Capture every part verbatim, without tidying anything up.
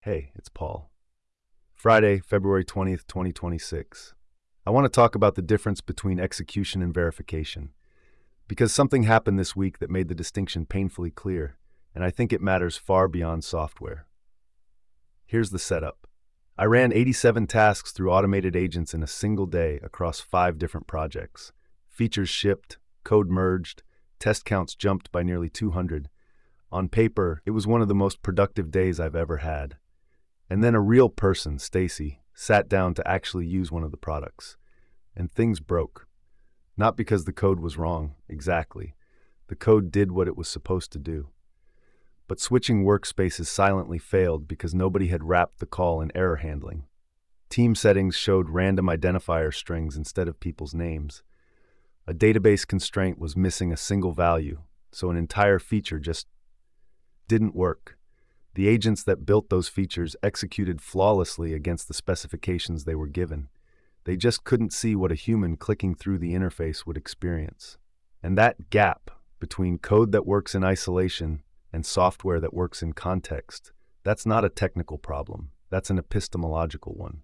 Hey, it's Paul. Friday, February twentieth, twenty twenty-six. I want to talk about the difference between execution and verification, because something happened this week that made the distinction painfully clear, and I think it matters far beyond software. Here's the setup. I ran eighty-seven tasks through automated agents in a single day across five different projects. Features shipped, code merged, test counts jumped by nearly two hundred. On paper, it was one of the most productive days I've ever had. And then a real person, Stacy, sat down to actually use one of the products. And things broke. Not because the code was wrong, exactly. The code did what it was supposed to do. But switching workspaces silently failed because nobody had wrapped the call in error handling. Team settings showed random identifier strings instead of people's names. A database constraint was missing a single value, so an entire feature just didn't work. The agents that built those features executed flawlessly against the specifications they were given. They just couldn't see what a human clicking through the interface would experience. And that gap between code that works in isolation and software that works in context, that's not a technical problem. That's an epistemological one.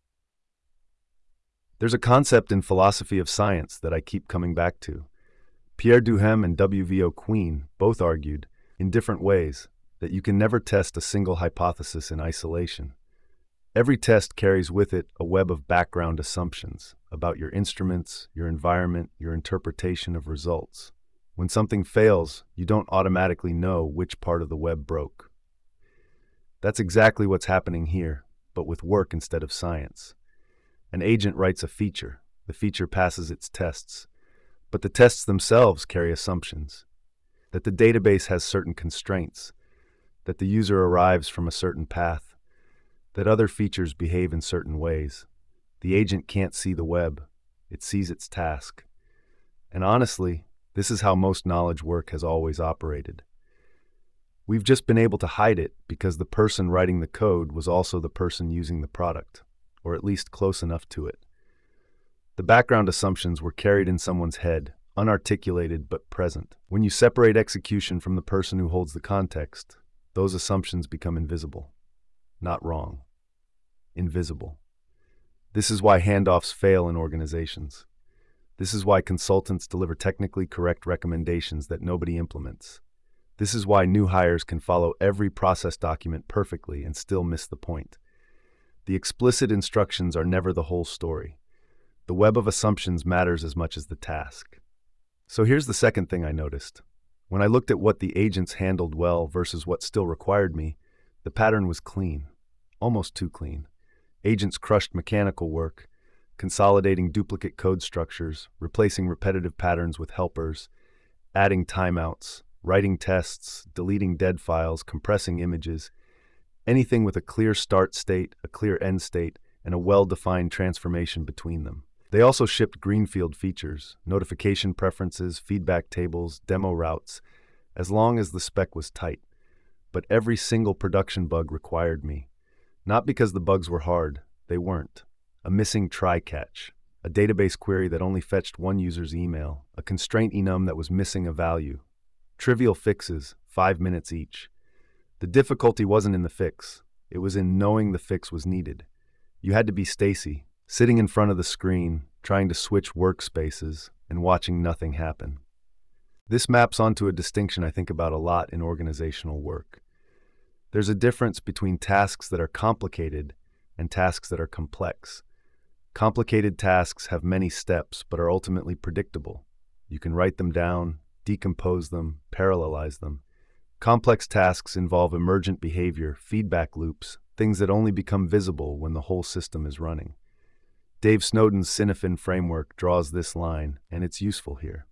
There's a concept in philosophy of science that I keep coming back to. Pierre Duhem and W V O Queen both argued, in different ways, that you can never test a single hypothesis in isolation. Every test carries with it a web of background assumptions about your instruments, your environment, your interpretation of results. When something fails, you don't automatically know which part of the web broke. That's exactly what's happening here, but with work instead of science. An agent writes a feature. The feature passes its tests. But the tests themselves carry assumptions. That the database has certain constraints, that the user arrives from a certain path, that other features behave in certain ways. The agent can't see the web. It sees its task. And honestly, this is how most knowledge work has always operated. We've just been able to hide it because the person writing the code was also the person using the product, or at least close enough to it. The background assumptions were carried in someone's head, unarticulated but present. When you separate execution from the person who holds the context, those assumptions become invisible. Not wrong. Invisible. This is why handoffs fail in organizations. This is why consultants deliver technically correct recommendations that nobody implements. This is why new hires can follow every process document perfectly and still miss the point. The explicit instructions are never the whole story. The web of assumptions matters as much as the task. So here's the second thing I noticed. When I looked at what the agents handled well versus what still required me, the pattern was clean, almost too clean. Agents crushed mechanical work, consolidating duplicate code structures, replacing repetitive patterns with helpers, adding timeouts, writing tests, deleting dead files, compressing images, anything with a clear start state, a clear end state, and a well-defined transformation between them. They also shipped greenfield features, notification preferences, feedback tables, demo routes, as long as the spec was tight. But every single production bug required me. Not because the bugs were hard, they weren't. A missing try-catch, a database query that only fetched one user's email, a constraint enum that was missing a value. Trivial fixes, five minutes each. The difficulty wasn't in the fix. It was in knowing the fix was needed. You had to be Stacy, sitting in front of the screen, trying to switch workspaces, and watching nothing happen. This maps onto a distinction I think about a lot in organizational work. There's a difference between tasks that are complicated and tasks that are complex. Complicated tasks have many steps but are ultimately predictable. You can write them down, decompose them, parallelize them. Complex tasks involve emergent behavior, feedback loops, things that only become visible when the whole system is running. Dave Snowden's Cinefin framework draws this line, and it's useful here.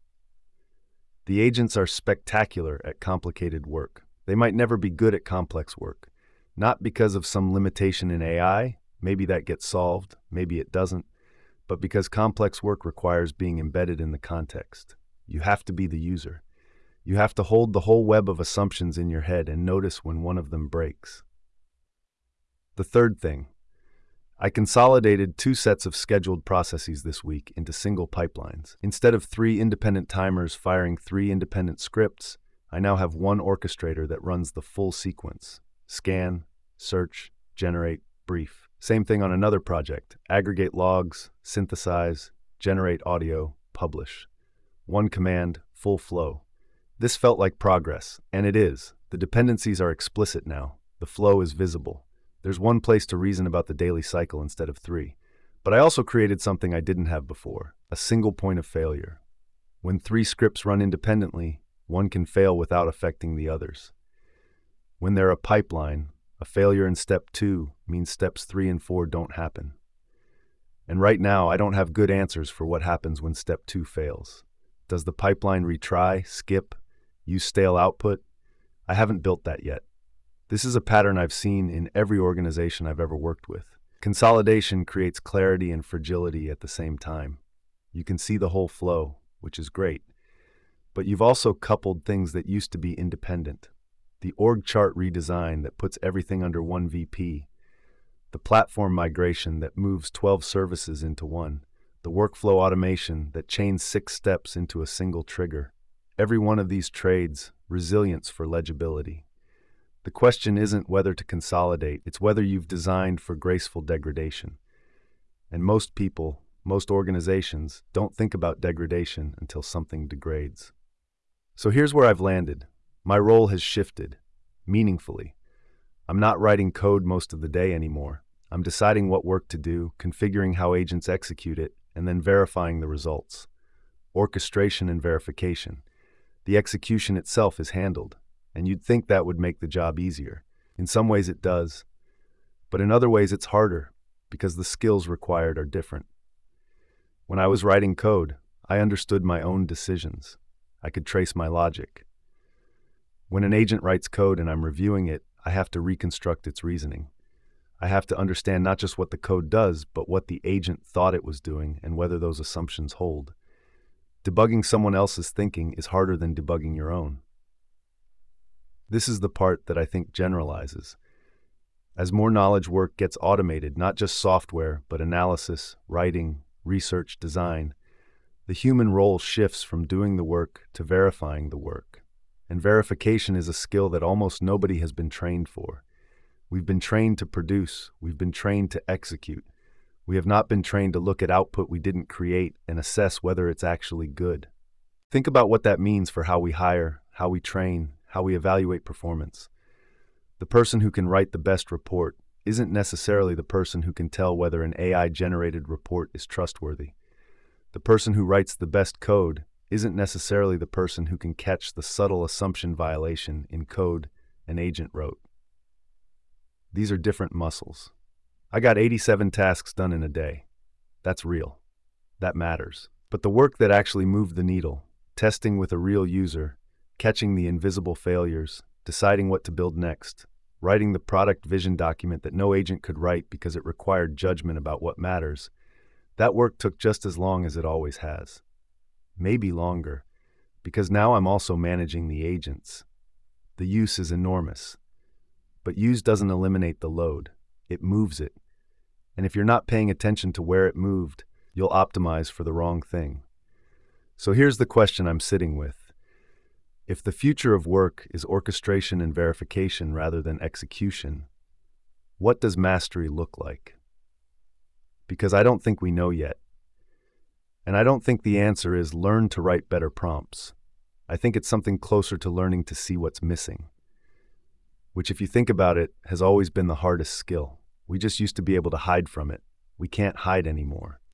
The agents are spectacular at complicated work. They might never be good at complex work, not because of some limitation in A I, maybe that gets solved, maybe it doesn't, but because complex work requires being embedded in the context. You have to be the user. You have to hold the whole web of assumptions in your head and notice when one of them breaks. The third thing. I consolidated two sets of scheduled processes this week into single pipelines. Instead of three independent timers firing three independent scripts, I now have one orchestrator that runs the full sequence: scan, search, generate, brief. Same thing on another project. Aggregate logs, synthesize, generate audio, publish. One command, full flow. This felt like progress, and it is. The dependencies are explicit now. The flow is visible. There's one place to reason about the daily cycle instead of three. But I also created something I didn't have before, a single point of failure. When three scripts run independently, one can fail without affecting the others. When they're a pipeline, a failure in step two means steps three and four don't happen. And right now, I don't have good answers for what happens when step two fails. Does the pipeline retry, skip, use stale output? I haven't built that yet. This is a pattern I've seen in every organization I've ever worked with. Consolidation creates clarity and fragility at the same time. You can see the whole flow, which is great. But you've also coupled things that used to be independent. The org chart redesign that puts everything under one V P. The platform migration that moves twelve services into one. The workflow automation that chains six steps into a single trigger. Every one of these trades, resilience for legibility. The question isn't whether to consolidate, it's whether you've designed for graceful degradation. And most people, most organizations, don't think about degradation until something degrades. So here's where I've landed. My role has shifted, meaningfully. I'm not writing code most of the day anymore. I'm deciding what work to do, configuring how agents execute it, and then verifying the results. Orchestration and verification. The execution itself is handled. And you'd think that would make the job easier. In some ways it does, but in other ways it's harder because the skills required are different. When I was writing code, I understood my own decisions. I could trace my logic. When an agent writes code and I'm reviewing it, I have to reconstruct its reasoning. I have to understand not just what the code does, but what the agent thought it was doing and whether those assumptions hold. Debugging someone else's thinking is harder than debugging your own. This is the part that I think generalizes. As more knowledge work gets automated, not just software, but analysis, writing, research, design, the human role shifts from doing the work to verifying the work. And verification is a skill that almost nobody has been trained for. We've been trained to produce, we've been trained to execute. We have not been trained to look at output we didn't create and assess whether it's actually good. Think about what that means for how we hire, how we train, how we evaluate performance. The person who can write the best report isn't necessarily the person who can tell whether an A I-generated report is trustworthy. The person who writes the best code isn't necessarily the person who can catch the subtle assumption violation in code an agent wrote. These are different muscles. I got eighty-seven tasks done in a day. That's real. That matters. But the work that actually moved the needle, testing with a real user, catching the invisible failures, deciding what to build next, writing the product vision document that no agent could write because it required judgment about what matters, that work took just as long as it always has. Maybe longer, because now I'm also managing the agents. The use is enormous. But use doesn't eliminate the load. It moves it. And if you're not paying attention to where it moved, you'll optimize for the wrong thing. So here's the question I'm sitting with. If the future of work is orchestration and verification rather than execution, what does mastery look like? Because I don't think we know yet. And I don't think the answer is learn to write better prompts. I think it's something closer to learning to see what's missing, which, if you think about it, has always been the hardest skill. We just used to be able to hide from it. We can't hide anymore.